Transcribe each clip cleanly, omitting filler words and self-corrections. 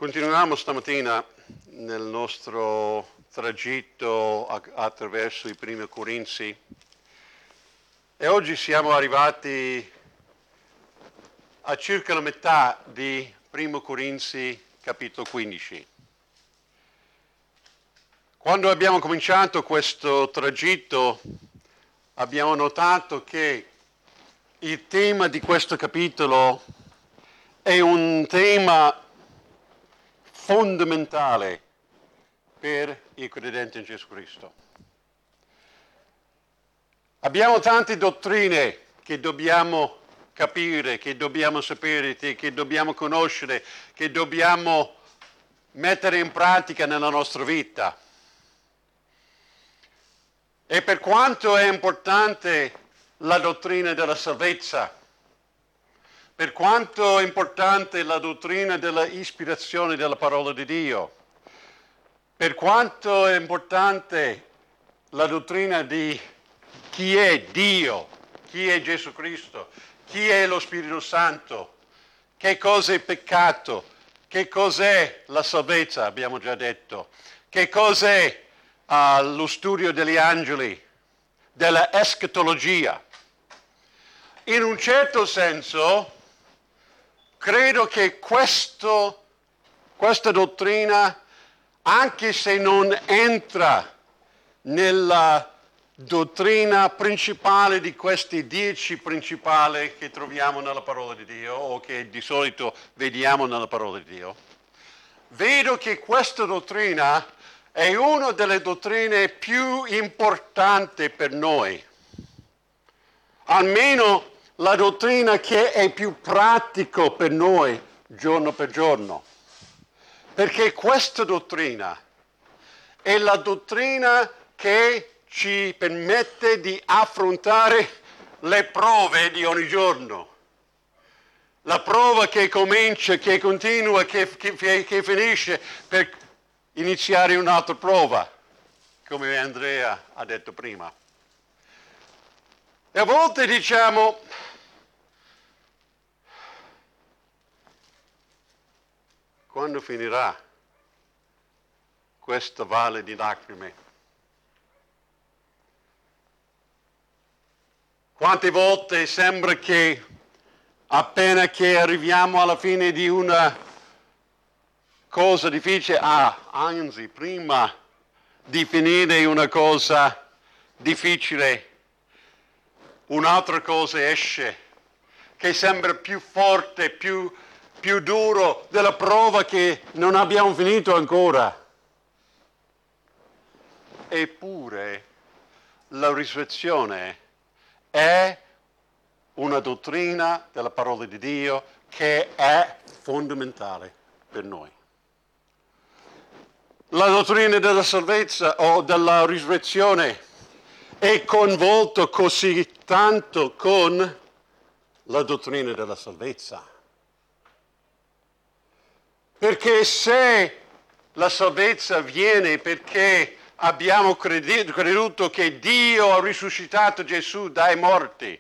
Continuiamo stamattina nel nostro tragitto attraverso i primi Corinzi e oggi siamo arrivati a circa la metà di Primo Corinzi capitolo 15. Quando abbiamo cominciato questo tragitto abbiamo notato che il tema di questo capitolo è un tema fondamentale per i credenti in Gesù Cristo. Abbiamo tante dottrine che dobbiamo capire, che dobbiamo sapere, che dobbiamo conoscere, che dobbiamo mettere in pratica nella nostra vita. E per quanto è importante la dottrina della salvezza, per quanto è importante la dottrina della ispirazione della parola di Dio, per quanto è importante la dottrina di chi è Dio, chi è Gesù Cristo, chi è lo Spirito Santo, che cosa è peccato, che cos'è la salvezza, abbiamo già detto, che cos'è lo studio degli angeli, della eschatologia. In un certo senso, credo che questa dottrina, anche se non entra nella dottrina principale di questi 10 principali che troviamo nella parola di Dio o che di solito vediamo nella parola di Dio, vedo che questa dottrina è una delle dottrine più importanti per noi, almeno la dottrina che è più pratico per noi giorno per giorno. Perché questa dottrina è la dottrina che ci permette di affrontare le prove di ogni giorno. La prova che comincia, che continua, che finisce per iniziare un'altra prova, come Andrea ha detto prima. E a volte diciamo, quando finirà questa valle di lacrime? Quante volte sembra che appena che arriviamo alla fine di una cosa difficile, anzi, prima di finire una cosa difficile, un'altra cosa esce, che sembra più forte, più duro della prova che non abbiamo finito ancora. Eppure la risurrezione è una dottrina della parola di Dio che è fondamentale per noi. La dottrina della salvezza o della risurrezione è coinvolta così tanto con la dottrina della salvezza. Perché se la salvezza avviene perché abbiamo creduto che Dio ha risuscitato Gesù dai morti,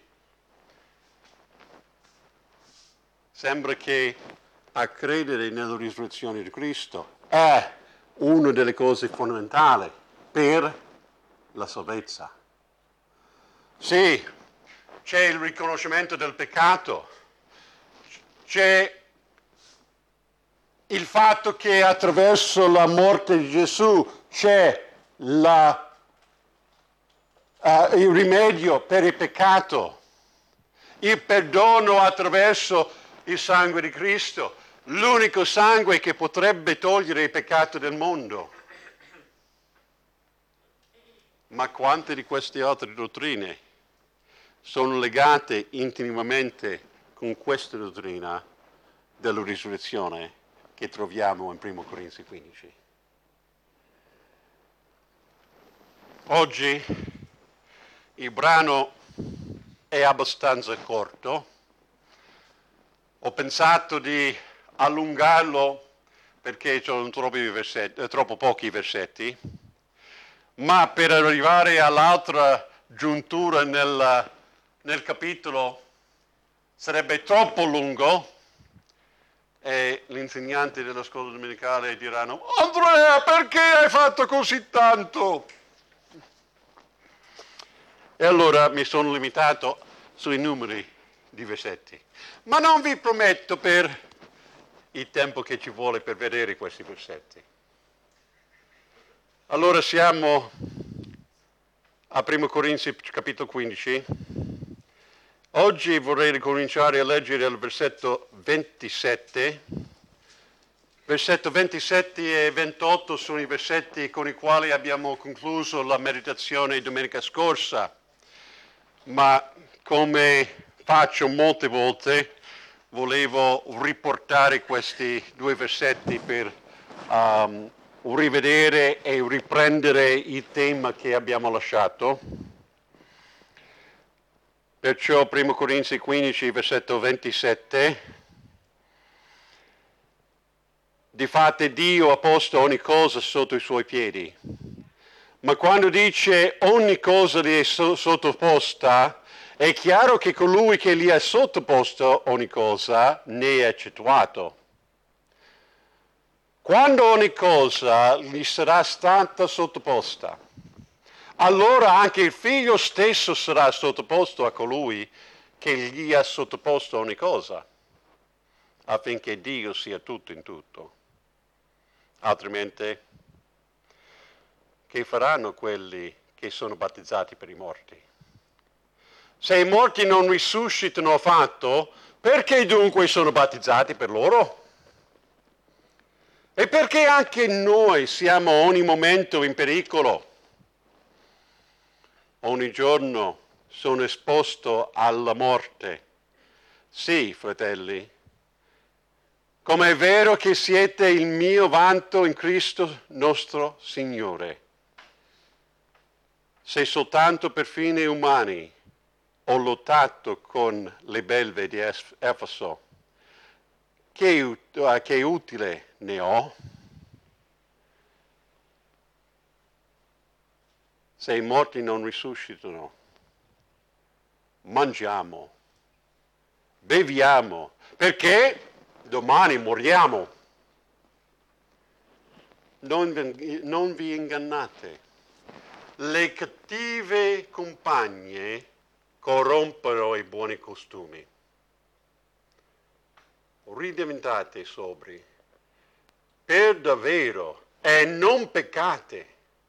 sembra che a credere nella risurrezione di Cristo è una delle cose fondamentali per la salvezza. Sì, c'è il riconoscimento del peccato, c'è il fatto che attraverso la morte di Gesù c'è il rimedio per il peccato, il perdono attraverso il sangue di Cristo, l'unico sangue che potrebbe togliere il peccato del mondo. Ma quante di queste altre dottrine sono legate intimamente con questa dottrina della risurrezione che troviamo in 1 Corinzi 15? Oggi il brano è abbastanza corto. Ho pensato di allungarlo perché sono troppo pochi versetti, ma per arrivare all'altra giuntura nel capitolo sarebbe troppo lungo e gli insegnanti della scuola domenicale diranno: Andrea, perché hai fatto così tanto? E allora mi sono limitato sui numeri di versetti. Ma non vi prometto per il tempo che ci vuole per vedere questi versetti. Allora siamo a 1 Corinzi capitolo 15. Oggi vorrei ricominciare a leggere il versetto 27. Versetto 27 e 28 sono i versetti con i quali abbiamo concluso la meditazione domenica scorsa, ma come faccio molte volte, volevo riportare questi due versetti per rivedere e riprendere il tema che abbiamo lasciato. Perciò 1 Corinzi 15, versetto 27. Difatti Dio ha posto ogni cosa sotto i suoi piedi. Ma quando dice ogni cosa gli è sottoposta, è chiaro che colui che gli ha sottoposto ogni cosa ne è eccettuato. Quando ogni cosa gli sarà stata sottoposta, allora anche il figlio stesso sarà sottoposto a colui che gli ha sottoposto ogni cosa, affinché Dio sia tutto in tutto. Altrimenti, che faranno quelli che sono battezzati per i morti? Se i morti non risuscitano affatto, perché dunque sono battezzati per loro? E perché anche noi siamo ogni momento in pericolo? Ogni giorno sono esposto alla morte. Sì, fratelli, come è vero che siete il mio vanto in Cristo nostro Signore. Se soltanto per fini umani ho lottato con le belve di Efeso, che utile ne ho? Se i morti non risuscitano, mangiamo, beviamo, perché domani moriamo. Non vi ingannate. Le cattive compagne corrompono i buoni costumi. Ridiventate sobri, per davvero, e non peccate,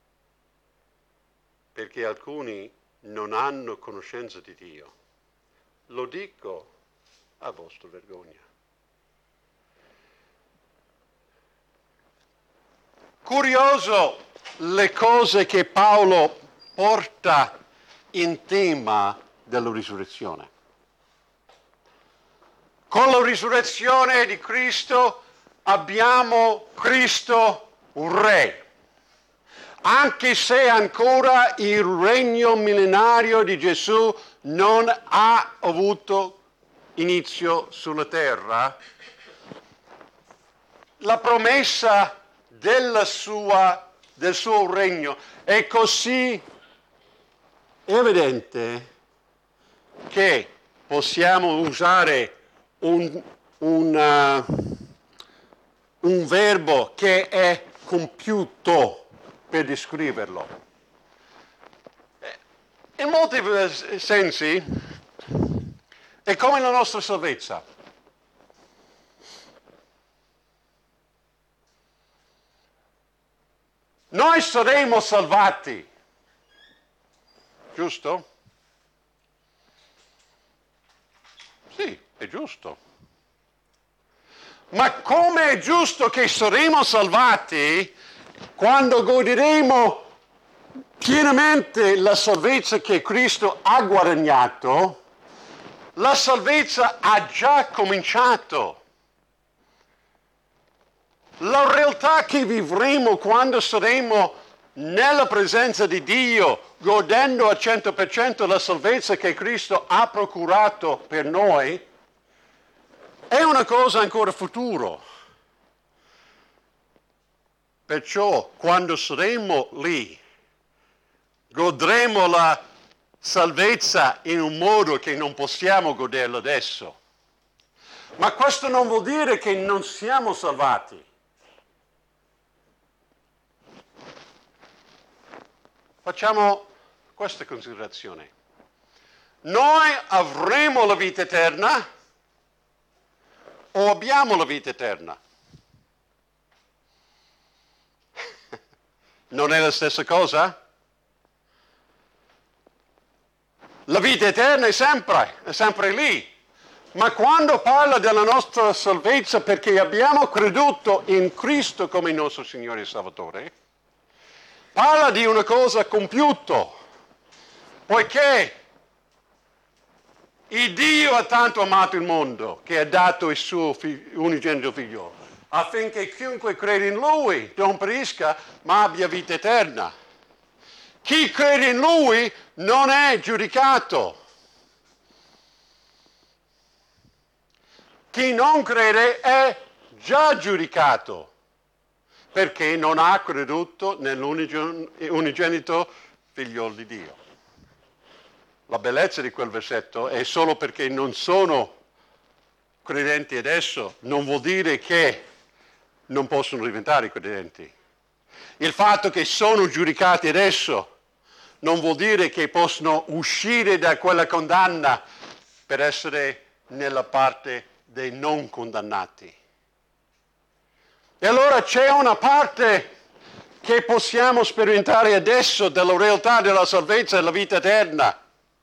perché alcuni non hanno conoscenza di Dio. Lo dico a vostra vergogna. Curioso le cose che Paolo porta in tema della risurrezione. Con la risurrezione di Cristo abbiamo Cristo Re. Anche se ancora il regno millenario di Gesù non ha avuto inizio sulla terra, la promessa del suo regno è così evidente che possiamo usare un verbo che è compiuto per descriverlo. In molti sensi è come la nostra salvezza. Noi saremo salvati, giusto? Sì, è giusto. Ma come è giusto che saremo salvati quando goderemo pienamente la salvezza che Cristo ha guadagnato? La salvezza ha già cominciato. La realtà che vivremo quando saremo nella presenza di Dio, godendo al 100% la salvezza che Cristo ha procurato per noi, è una cosa ancora futuro. Perciò quando saremo lì, godremo la salvezza in un modo che non possiamo goderla adesso. Ma questo non vuol dire che non siamo salvati. Facciamo questa considerazione. Noi avremo la vita eterna o abbiamo la vita eterna? Non è la stessa cosa? La vita eterna è sempre lì. Ma quando parla della nostra salvezza perché abbiamo creduto in Cristo come il nostro Signore e Salvatore, parla di una cosa compiuta, poiché il Dio ha tanto amato il mondo che ha dato il suo unigenito figlio, affinché chiunque crede in Lui non perisca ma abbia vita eterna. Chi crede in Lui non è giudicato. Chi non crede è già giudicato, perché non ha creduto nell'unigenito figliolo di Dio. La bellezza di quel versetto è solo perché non sono credenti adesso, non vuol dire che non possono diventare credenti. Il fatto che sono giudicati adesso non vuol dire che possono uscire da quella condanna per essere nella parte dei non condannati. E allora c'è una parte che possiamo sperimentare adesso della realtà della salvezza e della vita eterna.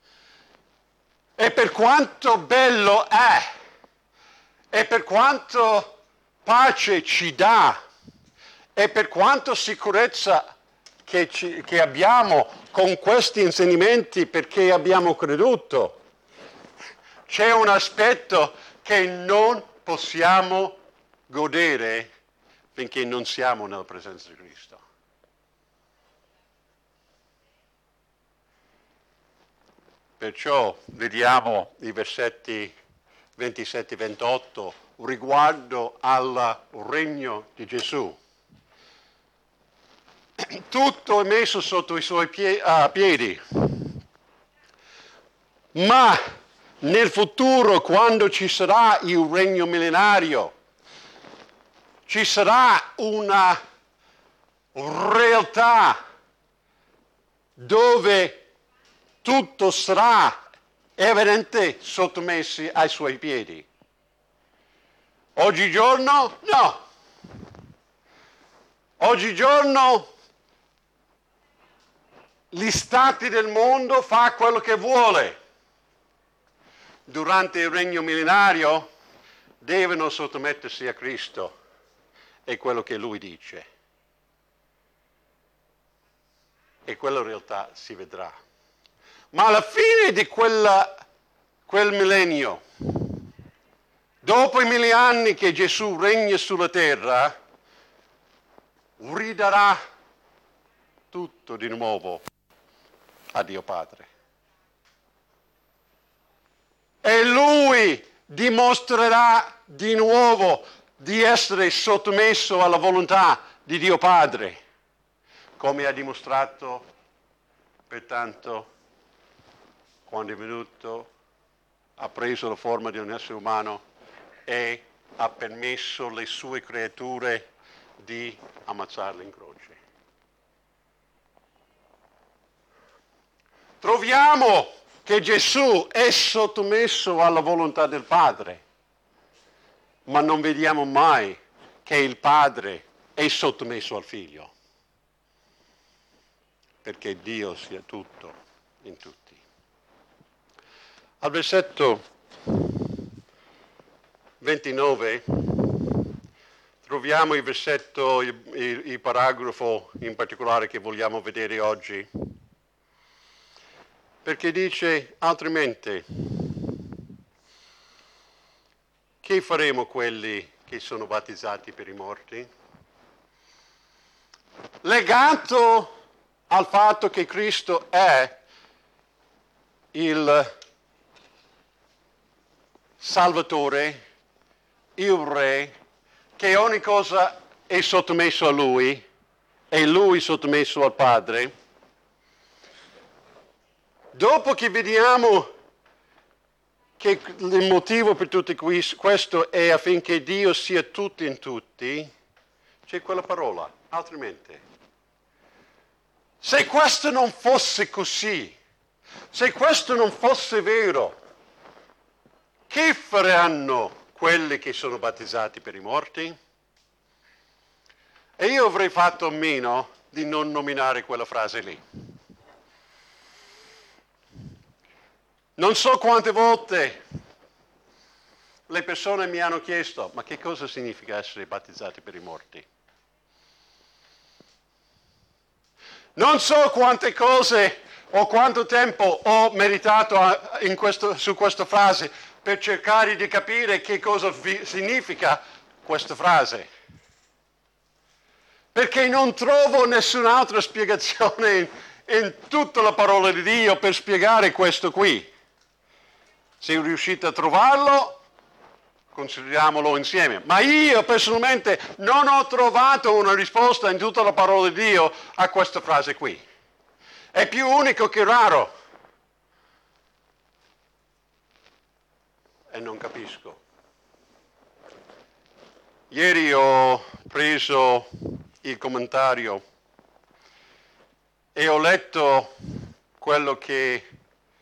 E per quanto bello è, e per quanto pace ci dà, e per quanto sicurezza che abbiamo con questi insegnamenti perché abbiamo creduto, c'è un aspetto che non possiamo godere finché non siamo nella presenza di Cristo. Perciò vediamo i versetti 27 e 28 riguardo al regno di Gesù. Tutto è messo sotto i suoi piedi, ma nel futuro, quando ci sarà il regno millenario, ci sarà una realtà dove tutto sarà evidente sottomessi ai suoi piedi. Oggigiorno no. Oggigiorno gli stati del mondo fa quello che vuole. Durante il regno millenario devono sottomettersi a Cristo e quello che Lui dice. E quella realtà si vedrà. Ma alla fine di quel millennio, dopo i 1000 anni che Gesù regna sulla terra, ridarà tutto di nuovo a Dio Padre. E Lui dimostrerà di nuovo di essere sottomesso alla volontà di Dio Padre, come ha dimostrato pertanto quando è venuto, ha preso la forma di un essere umano e ha permesso alle sue creature di ammazzarlo in croce. Troviamo che Gesù è sottomesso alla volontà del Padre, ma non vediamo mai che il Padre è sottomesso al Figlio, perché Dio sia tutto in tutti. Al versetto 29 troviamo il paragrafo in particolare che vogliamo vedere oggi, perché dice altrimenti che faremo quelli che sono battezzati per i morti? Legato al fatto che Cristo è il Salvatore, il Re, che ogni cosa è sottomesso a Lui e Lui sottomesso al Padre. Dopo che vediamo che il motivo per tutto questo è affinché Dio sia tutto in tutti, c'è quella parola, altrimenti. Se questo non fosse così, se questo non fosse vero, che faranno quelli che sono battezzati per i morti? E io avrei fatto a meno di non nominare quella frase lì. Non so quante volte le persone mi hanno chiesto, ma che cosa significa essere battezzati per i morti? Non so quante cose o quanto tempo ho meditato su questa frase per cercare di capire che cosa significa questa frase. Perché non trovo nessun'altra spiegazione in tutta la parola di Dio per spiegare questo qui. Se riuscite a trovarlo, consideriamolo insieme. Ma io personalmente non ho trovato una risposta in tutta la parola di Dio a questa frase qui. È più unico che raro. E non capisco. Ieri ho preso il commentario e ho letto quello che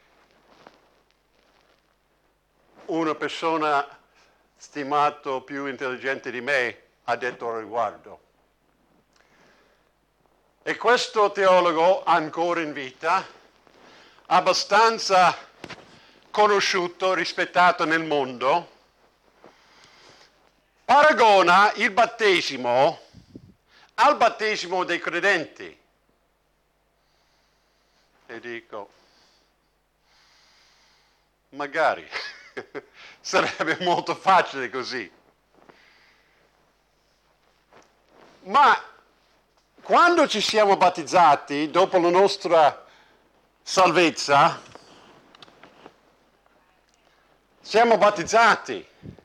una persona stimato più intelligente di me ha detto al riguardo. E questo teologo, ancora in vita, abbastanza conosciuto, rispettato nel mondo, paragona il battesimo al battesimo dei credenti. E dico, magari. Sarebbe molto facile così. Ma quando ci siamo battezzati, dopo la nostra salvezza, siamo battezzati.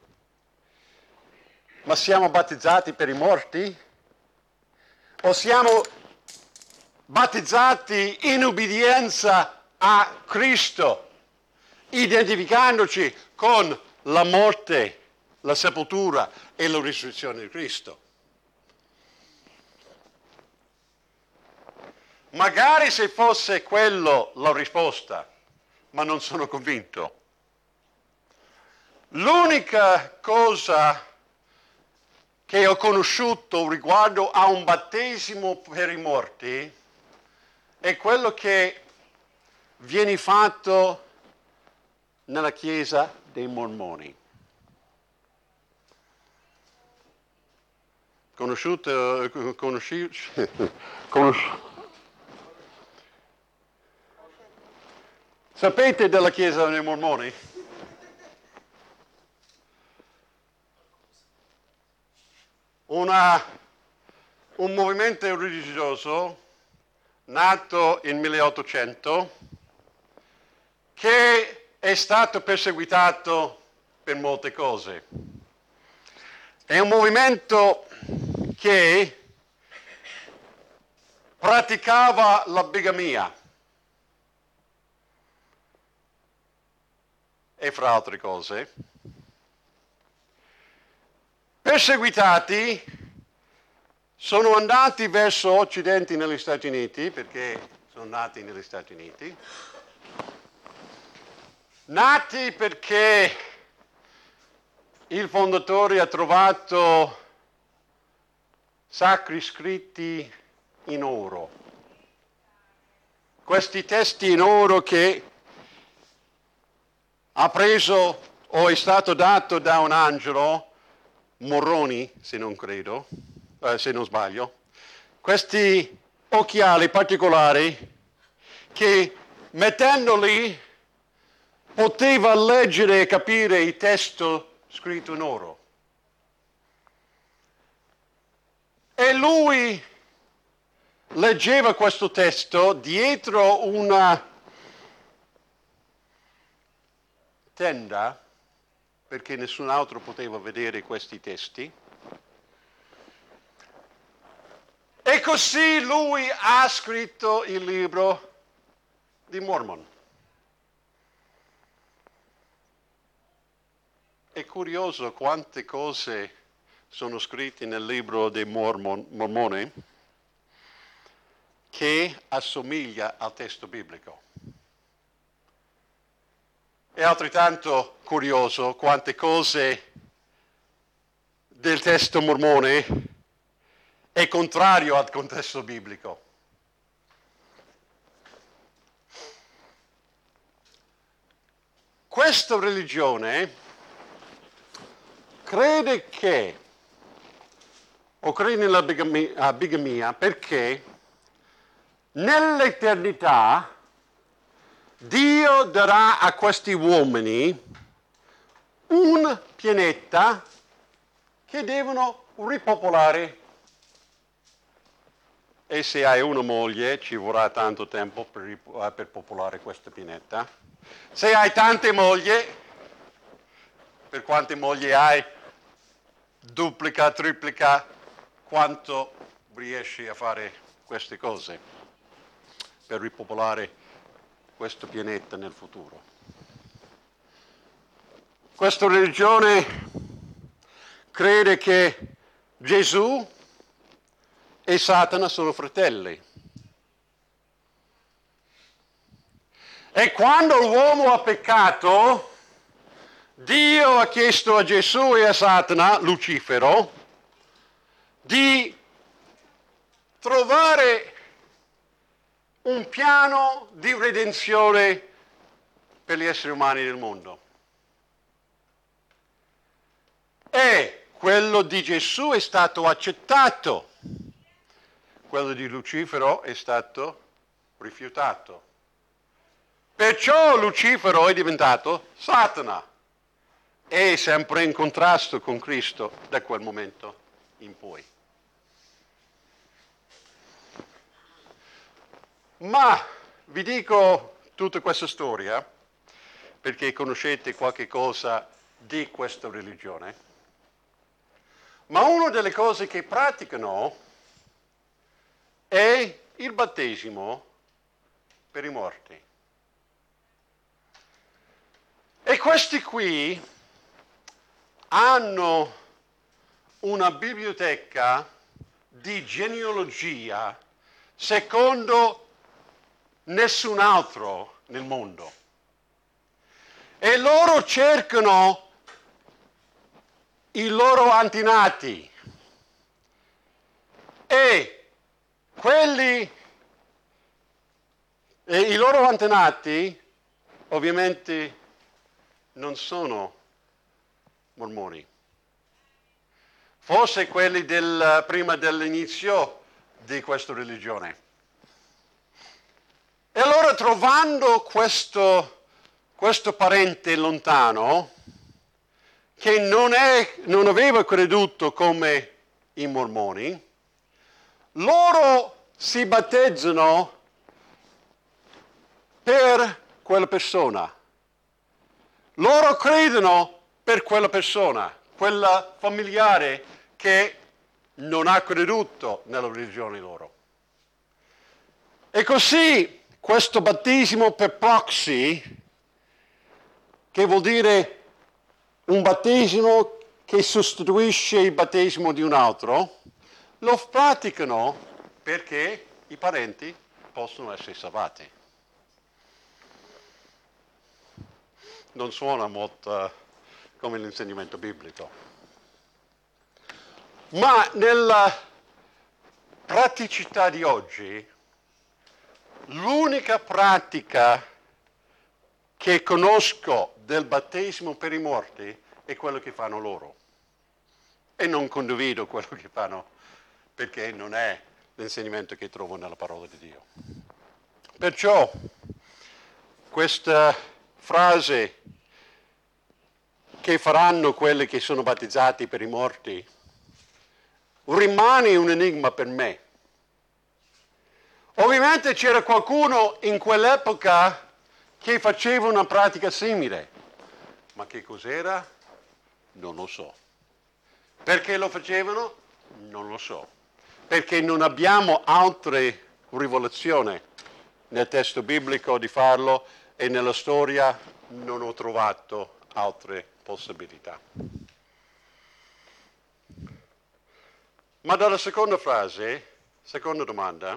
Ma siamo battezzati per i morti? O siamo battezzati in ubbidienza a Cristo, identificandoci con la morte, la sepoltura e la risurrezione di Cristo? Magari se fosse quello la risposta, ma non sono convinto. L'unica cosa che ho conosciuto riguardo a un battesimo per i morti è quello che viene fatto nella chiesa dei Mormoni. Sapete della chiesa dei Mormoni? Un movimento religioso nato nel 1800 che è stato perseguitato per molte cose. È un movimento che praticava la bigamia e fra altre cose. Perseguitati, sono andati verso Occidente negli Stati Uniti, perché sono nati negli Stati Uniti, nati perché il fondatore ha trovato sacri scritti in oro. Questi testi in oro che ha preso o è stato dato da un angelo, Moroni, se non sbaglio, questi occhiali particolari che mettendoli poteva leggere e capire il testo scritto in oro. E lui leggeva questo testo dietro una tenda, perché nessun altro poteva vedere questi testi. E così lui ha scritto il libro di Mormon. È curioso quante cose sono scritte nel libro dei Mormoni che assomiglia al testo biblico. È altrettanto curioso quante cose del testo mormone è contrario al contesto biblico. Questa religione crede nella bigamia perché nell'eternità Dio darà a questi uomini un pianeta che devono ripopolare. E se hai una moglie ci vorrà tanto tempo per popolare questo pianeta. Se hai tante mogli, per quante mogli hai, duplica, triplica, quanto riesci a fare queste cose per ripopolare questo pianeta nel futuro. Questa religione crede che Gesù e Satana sono fratelli. E quando l'uomo ha peccato, Dio ha chiesto a Gesù e a Satana, Lucifero, di trovare un piano di redenzione per gli esseri umani del mondo. E quello di Gesù è stato accettato, quello di Lucifero è stato rifiutato. Perciò Lucifero è diventato Satana, è sempre in contrasto con Cristo da quel momento in poi. Ma vi dico tutta questa storia perché conoscete qualche cosa di questa religione, ma una delle cose che praticano è il battesimo per i morti. E questi qui hanno una biblioteca di genealogia secondo nessun altro nel mondo. E loro cercano i loro antenati e i loro antenati ovviamente non sono mormoni. Forse quelli prima dell'inizio di questa religione. E allora trovando questo parente lontano che non aveva creduto come i mormoni, loro si battezzano per quella persona. Loro credono per quella persona, quella familiare che non ha creduto nella religione loro. E così questo battesimo per proxy, che vuol dire un battesimo che sostituisce il battesimo di un altro, lo praticano perché i parenti possono essere salvati. Non suona molto come l'insegnamento biblico. Ma nella praticità di oggi, l'unica pratica che conosco del battesimo per i morti è quello che fanno loro. E non condivido quello che fanno perché non è l'insegnamento che trovo nella parola di Dio. Perciò questa frase che faranno quelli che sono battezzati per i morti rimane un enigma per me. Ovviamente c'era qualcuno in quell'epoca che faceva una pratica simile, ma che cos'era? Non lo so. Perché lo facevano? Non lo so. Perché non abbiamo altre rivelazioni nel testo biblico di farlo e nella storia non ho trovato altre possibilità. Ma dalla seconda frase, seconda domanda,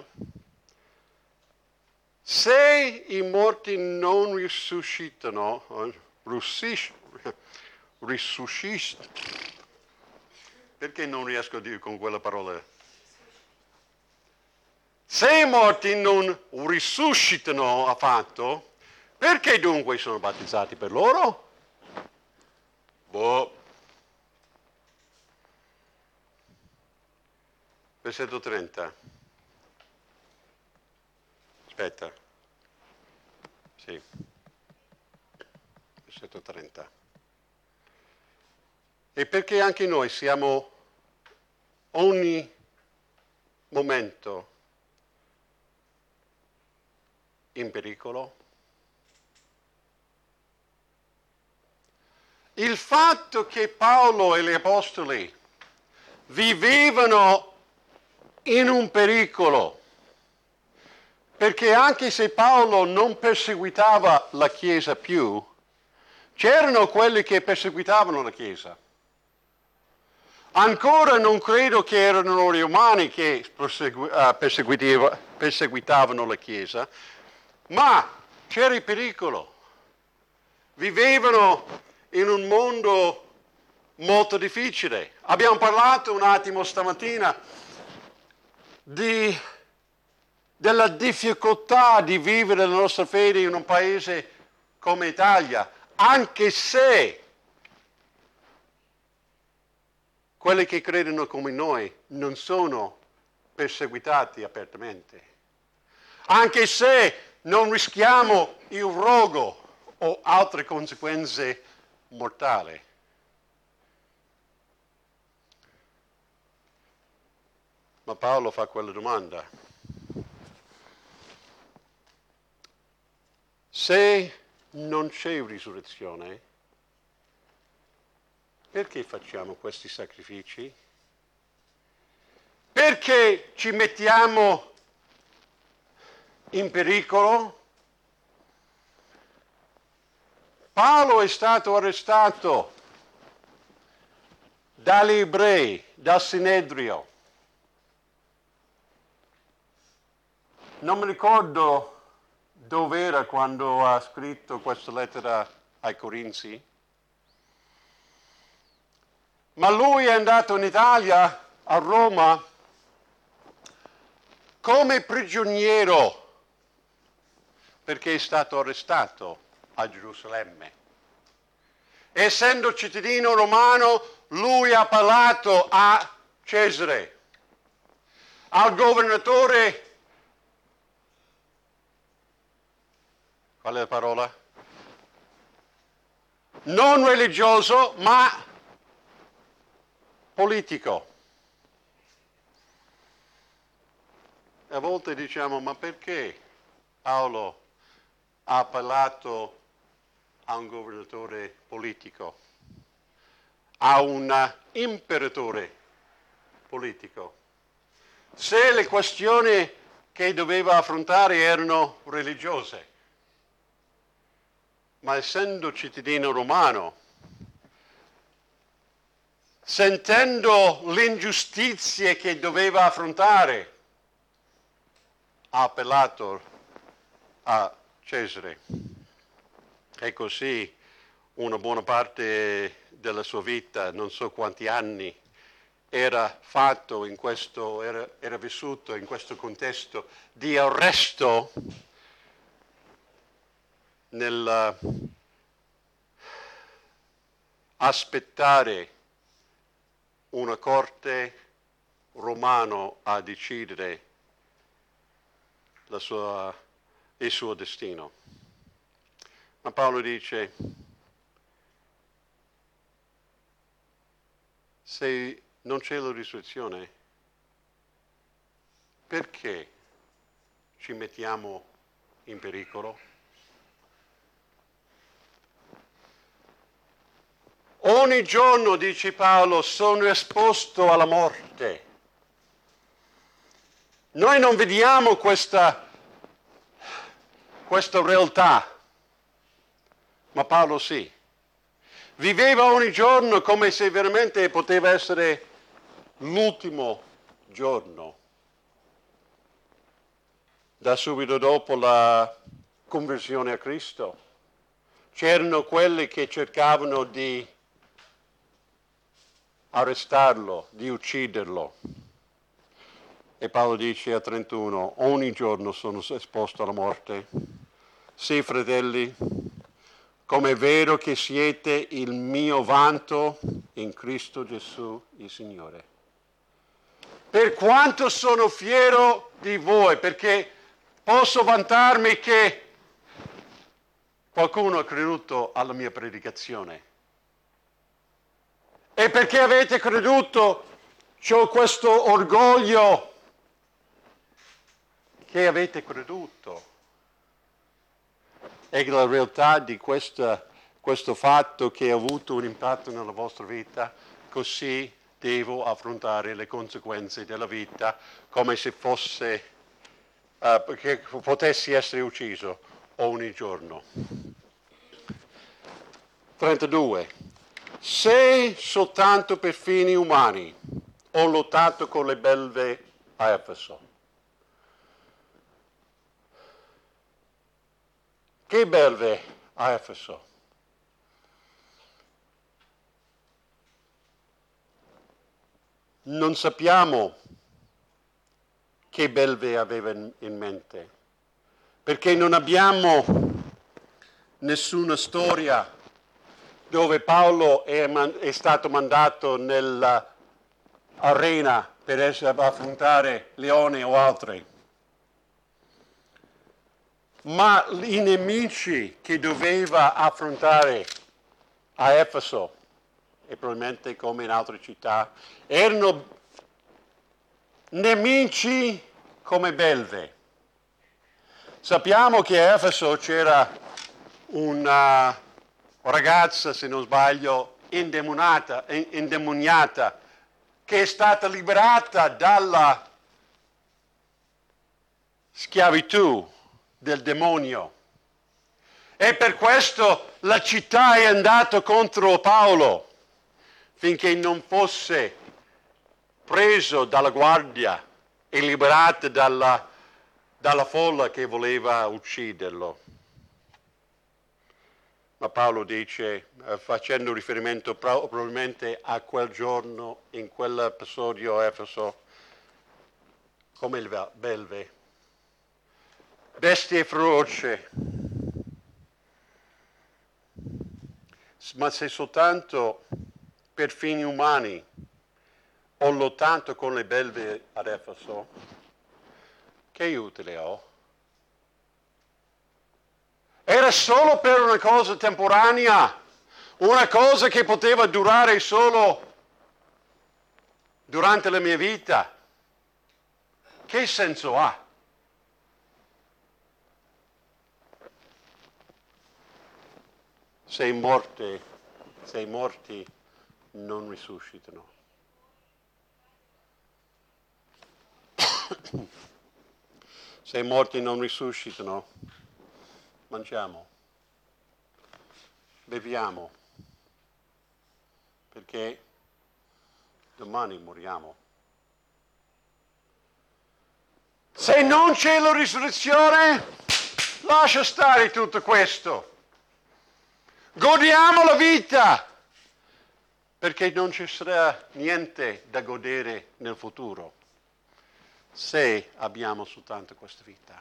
se i morti non risuscitano, perché non riesco a dire con quella parola? Se i morti non risuscitano affatto, perché dunque sono battezzati per loro? Versetto 30. Aspetta. Sì. Versetto 30. E perché anche noi siamo ogni momento in pericolo? Il fatto che Paolo e gli apostoli vivevano in un pericolo, perché anche se Paolo non perseguitava la Chiesa più, c'erano quelli che perseguitavano la Chiesa. Ancora non credo che erano gli umani che perseguitavano la Chiesa, ma c'era il pericolo. Vivevano in un mondo molto difficile. Abbiamo parlato un attimo stamattina della difficoltà di vivere la nostra fede in un paese come Italia, anche se quelli che credono come noi non sono perseguitati apertamente, anche se non rischiamo il rogo o altre conseguenze mortali. Ma Paolo fa quella domanda. Se non c'è risurrezione, perché facciamo questi sacrifici? Perché ci mettiamo in pericolo? Paolo è stato arrestato dagli ebrei, dal Sinedrio. Non mi ricordo dove era quando ha scritto questa lettera ai Corinzi, ma lui è andato in Italia, a Roma, come prigioniero, perché è stato arrestato a Gerusalemme. Essendo cittadino romano, lui ha parlato a Cesare, al governatore. Qual è la parola? Non religioso, ma politico. A volte diciamo, ma perché Paolo ha parlato a un governatore politico, a un imperatore politico, se le questioni che doveva affrontare erano religiose? Ma essendo cittadino romano, sentendo le ingiustizie che doveva affrontare, ha appellato a Cesare. E così una buona parte della sua vita, non so quanti anni, era vissuto in questo contesto di arresto nel aspettare una corte romano a decidere il suo destino. Ma Paolo dice, se non c'è la risurrezione, perché ci mettiamo in pericolo? Ogni giorno, dice Paolo, sono esposto alla morte. Noi non vediamo questa realtà, ma Paolo sì. Viveva ogni giorno come se veramente poteva essere l'ultimo giorno. Da subito dopo la conversione a Cristo, c'erano quelli che cercavano di arrestarlo, di ucciderlo. E Paolo dice a 31, ogni giorno sono esposto alla morte. Sì, fratelli, come è vero che siete il mio vanto in Cristo Gesù, il Signore. Per quanto sono fiero di voi, perché posso vantarmi che qualcuno ha creduto alla mia predicazione. E perché avete creduto, c'ho questo orgoglio che avete creduto. E la realtà di questo fatto che ha avuto un impatto nella vostra vita, così devo affrontare le conseguenze della vita come se fosse, che potessi essere ucciso ogni giorno. 32. Se soltanto per fini umani ho lottato con le belve a Efeso. Che belve a Efeso? Non sappiamo che belve aveva in mente, perché non abbiamo nessuna storia dove Paolo è stato mandato nell'arena per affrontare leoni o altri. Ma i nemici che doveva affrontare a Efeso, e probabilmente come in altre città, erano nemici come belve. Sappiamo che a Efeso c'era una ragazza, se non sbaglio, indemoniata, che è stata liberata dalla schiavitù del demonio. E per questo la città è andata contro Paolo, finché non fosse preso dalla guardia e liberato dalla folla che voleva ucciderlo. Ma Paolo dice, facendo riferimento probabilmente a quel giorno, in quell'episodio a Efeso, come il belve, bestie feroce, ma se soltanto per fini umani ho lottato con le belve ad Efeso, che utile ho? Era solo per una cosa temporanea, una cosa che poteva durare solo durante la mia vita. Che senso ha? Se i morti non risuscitano. Se i morti non risuscitano, mangiamo, beviamo, perché domani moriamo. Se non c'è la risurrezione, lascia stare tutto questo. Godiamo la vita, perché non ci sarà niente da godere nel futuro, se abbiamo soltanto questa vita.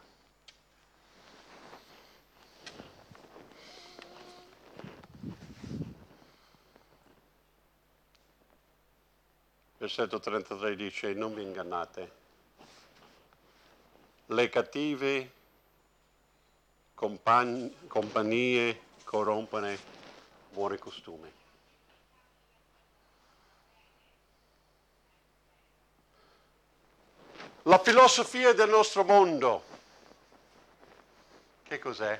Versetto 33 dice, non vi ingannate, le cattive compagnie corrompono buoni costumi. La filosofia del nostro mondo, che cos'è?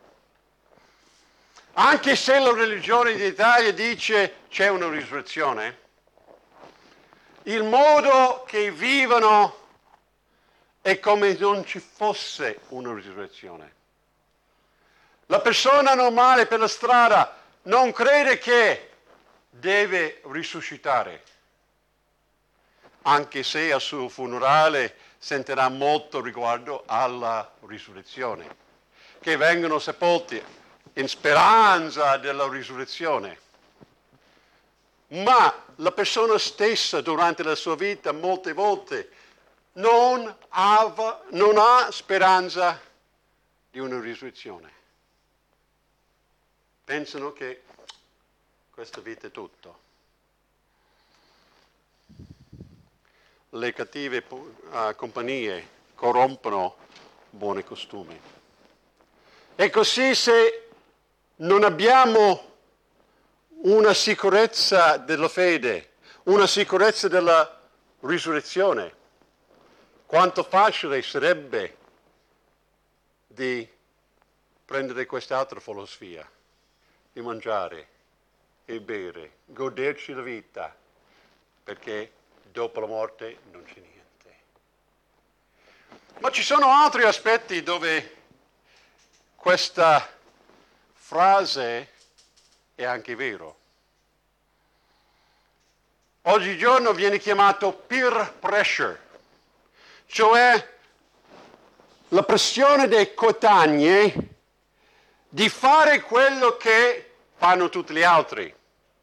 Anche se la religione d'Italia dice c'è una risurrezione, il modo che vivono è come non ci fosse una risurrezione. La persona normale per la strada non crede che deve risuscitare, anche se al suo funerale sentirà molto riguardo alla risurrezione, che vengono sepolti in speranza della risurrezione. Ma la persona stessa durante la sua vita molte volte non ha speranza di una risurrezione. Pensano che questa vita è tutto. Le cattive compagnie corrompono buoni costumi. E così se non abbiamo una sicurezza della fede, una sicurezza della risurrezione, quanto facile sarebbe di prendere quest'altra filosofia, di mangiare e bere, goderci la vita, perché dopo la morte non c'è niente. Ma ci sono altri aspetti dove questa frase è anche vero. Oggigiorno viene chiamato peer pressure, cioè la pressione dei coetanei di fare quello che fanno tutti gli altri.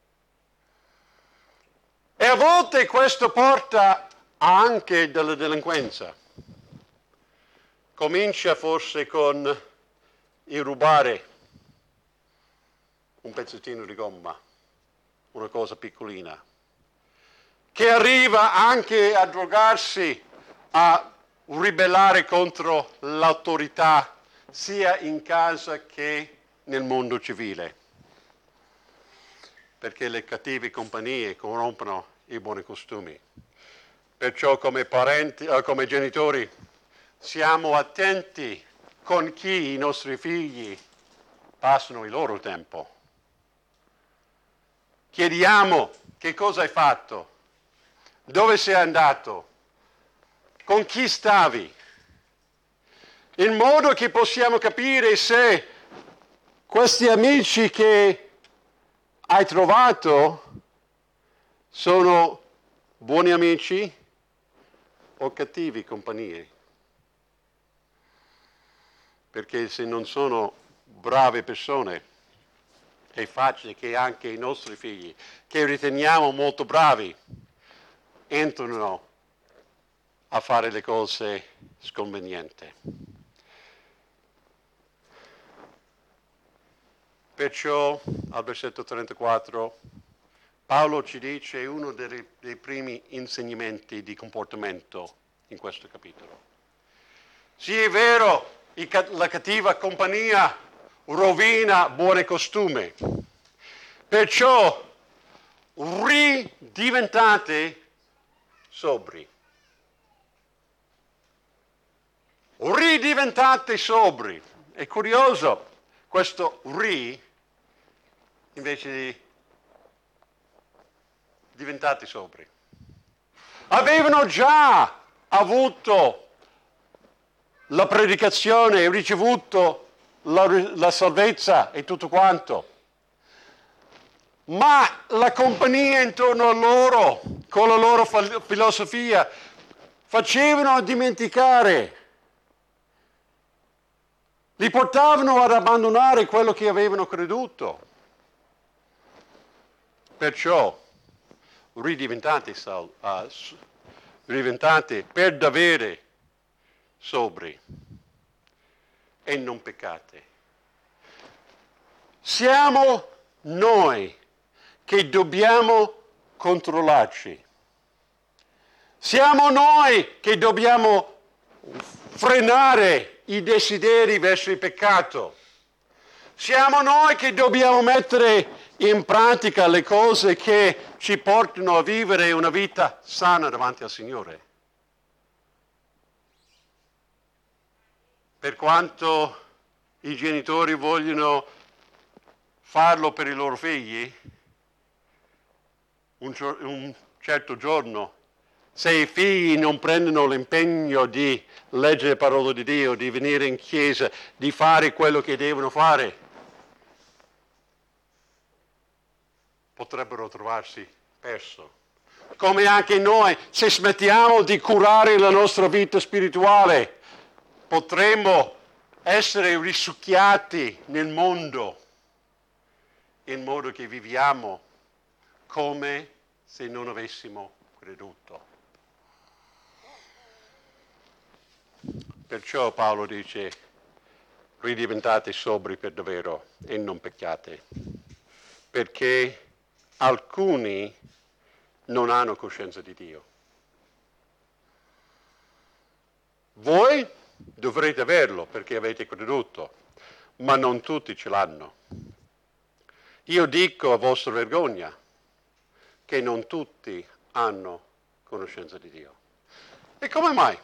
E a volte questo porta anche della delinquenza. Comincia forse con il rubare un pezzettino di gomma, una cosa piccolina, che arriva anche a drogarsi, a ribellare contro l'autorità, sia in casa che nel mondo civile. Perché le cattive compagnie corrompono i buoni costumi. Perciò come parenti, come genitori, siamo attenti con chi i nostri figli passano il loro tempo. Chiediamo che cosa hai fatto, dove sei andato, con chi stavi, in modo che possiamo capire se questi amici che hai trovato sono buoni amici o cattivi compagnie. Perché se non sono brave persone, è facile che anche i nostri figli, che riteniamo molto bravi, entrano a fare le cose sconvenienti. Perciò al versetto 34 Paolo ci dice uno dei primi insegnamenti di comportamento in questo capitolo. Sì, è vero, la cattiva compagnia rovina buoni costumi. Perciò ridiventate sobri. Ridiventate sobri. È curioso questo invece di diventate sobri. Avevano già avuto la predicazione, ricevuto la salvezza e tutto quanto. Ma la compagnia intorno a loro, con la loro filosofia, facevano dimenticare, li portavano ad abbandonare quello che avevano creduto. Perciò ridiventate per davvero sobri e non peccate. Siamo noi che dobbiamo controllarci. Siamo noi che dobbiamo frenare i desideri verso il peccato. Siamo noi che dobbiamo mettere in pratica le cose che ci portano a vivere una vita sana davanti al Signore. Per quanto i genitori vogliono farlo per i loro figli, un certo giorno, se i figli non prendono l'impegno di leggere la parola di Dio, di venire in chiesa, di fare quello che devono fare, potrebbero trovarsi perso. Come anche noi, se smettiamo di curare la nostra vita spirituale, potremmo essere risucchiati nel mondo, in modo che viviamo come se non avessimo creduto. Perciò Paolo dice, ridiventate sobri per davvero e non peccate, perché alcuni non hanno coscienza di Dio. Voi dovrete averlo perché avete creduto, ma non tutti ce l'hanno. Io dico a vostra vergogna che non tutti hanno conoscenza di Dio. E come mai?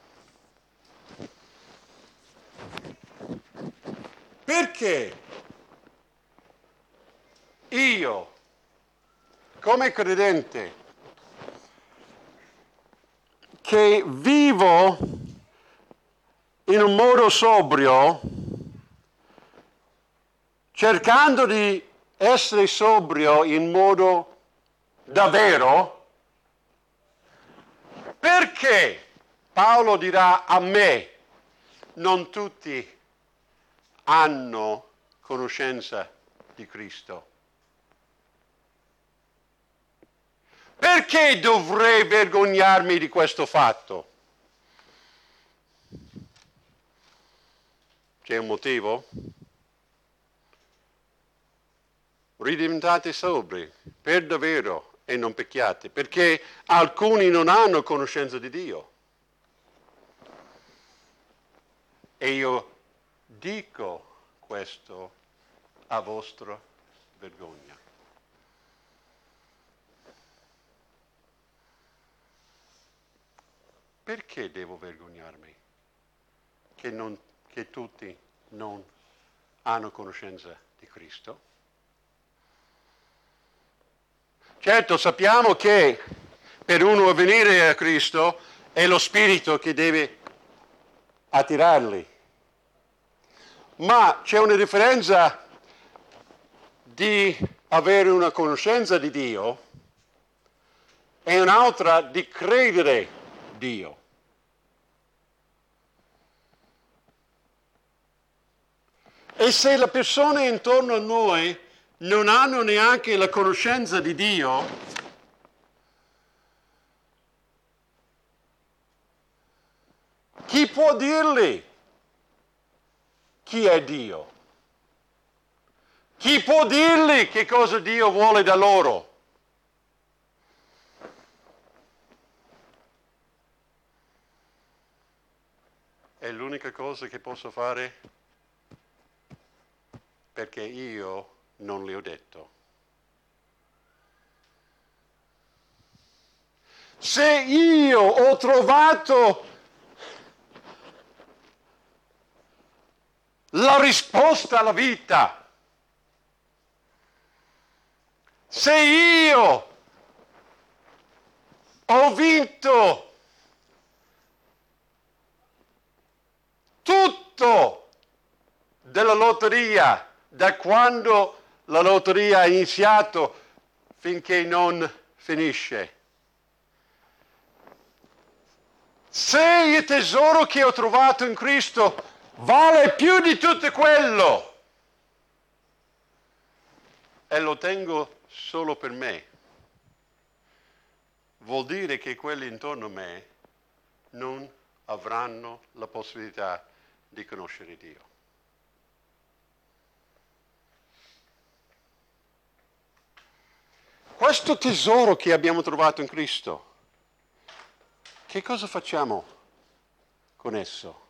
Perché io, come credente, che vivo in un modo sobrio, cercando di essere sobrio in modo davvero, perché Paolo dirà a me, non tutti hanno conoscenza di Cristo? Perché dovrei vergognarmi di questo fatto? C'è un motivo? Ridiventate sobri, per davvero, e non pecchiate, perché alcuni non hanno conoscenza di Dio. E io dico questo a vostra vergogna. Perché devo vergognarmi che tutti non hanno conoscenza di Cristo? Certo, sappiamo che per uno venire a Cristo è lo Spirito che deve attirarli. Ma c'è una differenza di avere una conoscenza di Dio e un'altra di credere Dio. E se le persone intorno a noi non hanno neanche la conoscenza di Dio, chi può dirgli chi è Dio? Chi può dirgli che cosa Dio vuole da loro? È l'unica cosa che posso fare perché io non le ho detto. Se io ho trovato la risposta alla vita, se io ho vinto tutto della lotteria, da quando la lotteria ha iniziato finché non finisce. Se il tesoro che ho trovato in Cristo vale più di tutto quello e lo tengo solo per me, vuol dire che quelli intorno a me non avranno la possibilità di conoscere Dio. Questo tesoro che abbiamo trovato in Cristo, che cosa facciamo con esso?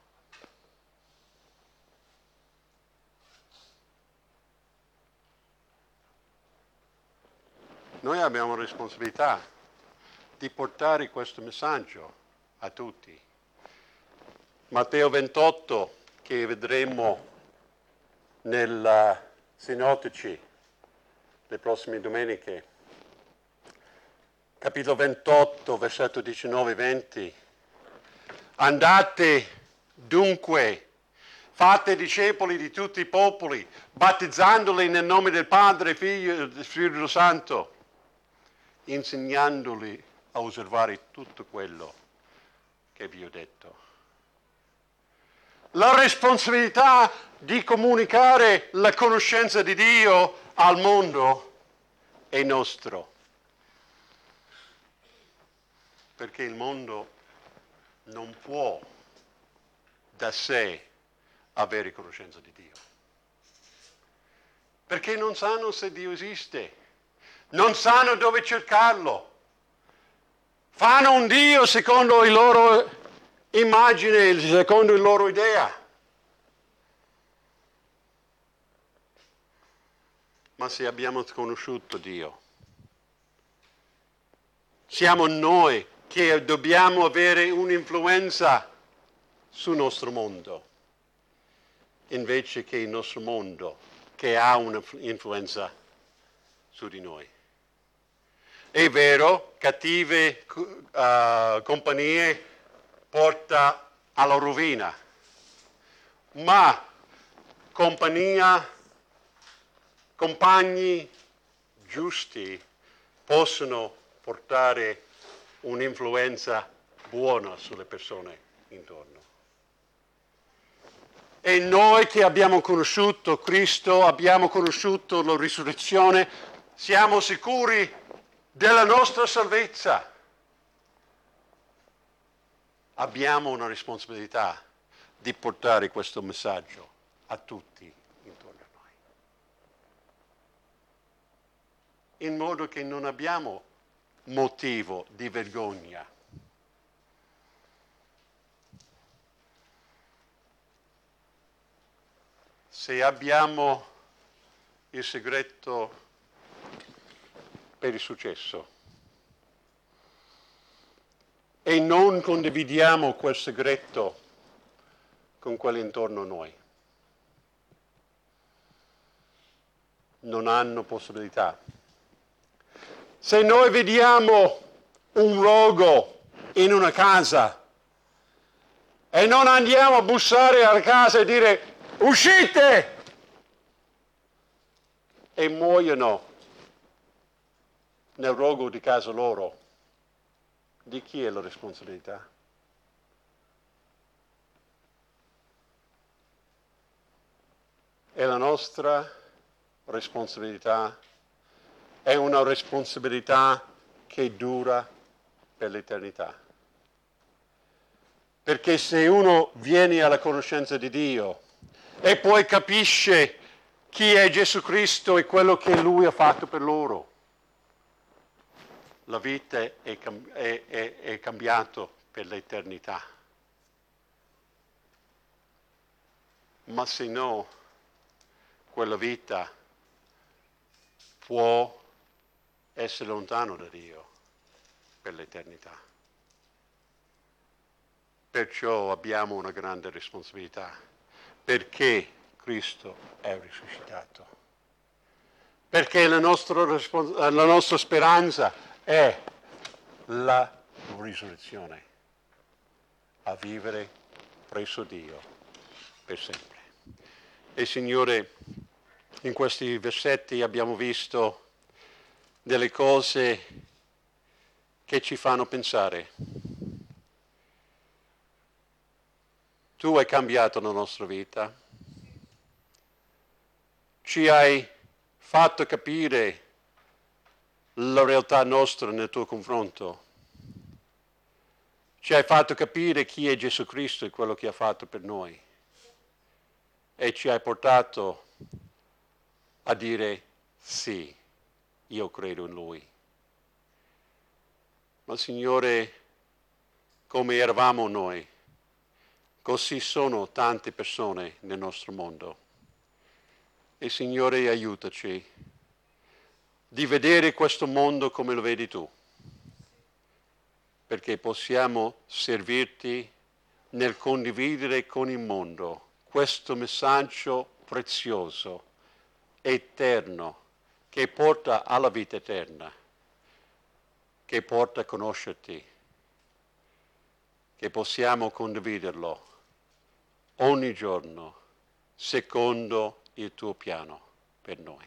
Noi abbiamo la responsabilità di portare questo messaggio a tutti. Matteo 28, che vedremo nel Sinottici le prossime domeniche, capitolo 28, versetto 19-20. Andate dunque, Fate discepoli di tutti i popoli, battezzandoli nel nome del Padre, Figlio e Spirito Santo, insegnandoli a osservare tutto quello che vi ho detto. La responsabilità di comunicare la conoscenza di Dio al mondo è nostro. Perché il mondo non può da sé avere conoscenza di Dio. Perché non sanno se Dio esiste, non sanno dove cercarlo. Fanno un Dio secondo il loro immagine, secondo la loro idea. Ma se abbiamo conosciuto Dio, siamo noi che dobbiamo avere un'influenza sul nostro mondo, invece che il nostro mondo che ha un'influenza su di noi. È vero, cattive compagnie porta alla rovina, ma compagni giusti possono portare un'influenza buona sulle persone intorno. E noi che abbiamo conosciuto Cristo, abbiamo conosciuto la risurrezione, siamo sicuri della nostra salvezza. Abbiamo una responsabilità di portare questo messaggio a tutti intorno a noi, in modo che non abbiamo motivo di vergogna. Se abbiamo il segreto per il successo e non condividiamo quel segreto con quelli intorno a noi, non hanno possibilità. Se noi vediamo un rogo in una casa e non andiamo a bussare alla casa e dire uscite! E muoiono nel rogo di casa loro, di chi è la responsabilità? È la nostra responsabilità, è una responsabilità che dura per l'eternità. Perché se uno viene alla conoscenza di Dio e poi capisce chi è Gesù Cristo e quello che Lui ha fatto per loro, la vita è cambiata per l'eternità. Ma se no, quella vita può essere lontano da Dio per l'eternità. Perciò abbiamo una grande responsabilità, perché Cristo è risuscitato. Perché la nostra speranza è la risurrezione, a vivere presso Dio per sempre. E Signore, in questi versetti abbiamo visto delle cose che ci fanno pensare. Tu hai cambiato la nostra vita, ci hai fatto capire la realtà nostra nel tuo confronto, ci hai fatto capire chi è Gesù Cristo e quello che ha fatto per noi e ci hai portato a dire sì, io credo in Lui. Ma Signore, come eravamo noi, così sono tante persone nel nostro mondo. E Signore, aiutaci di vedere questo mondo come lo vedi tu, perché possiamo servirti nel condividere con il mondo questo messaggio prezioso, eterno, che porta alla vita eterna, che porta a conoscerti, che possiamo condividerlo ogni giorno secondo il tuo piano per noi.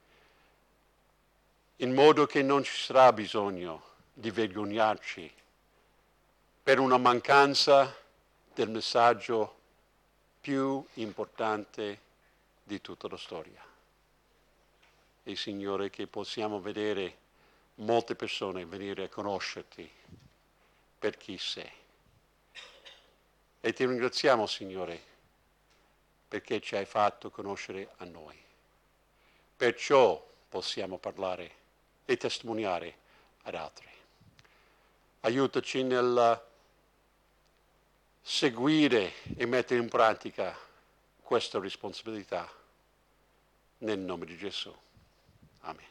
In modo che non ci sarà bisogno di vergognarci per una mancanza del messaggio più importante di tutta la storia. E Signore, che possiamo vedere molte persone venire a conoscerti per chi sei. E ti ringraziamo, Signore, perché ci hai fatto conoscere a noi. Perciò possiamo parlare e testimoniare ad altri. Aiutaci nel seguire e mettere in pratica questa responsabilità nel nome di Gesù. Amen.